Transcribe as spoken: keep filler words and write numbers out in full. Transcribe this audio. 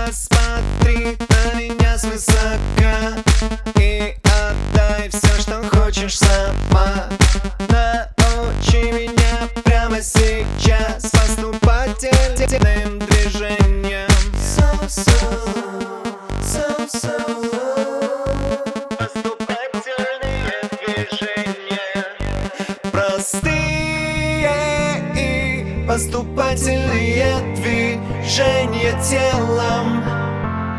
Посмотри на меня свысока и отдай все, что хочешь сама. Научи меня прямо сейчас поступательным движением. So slow, so slow. Поступательные движения. Простые и поступательные движения телом.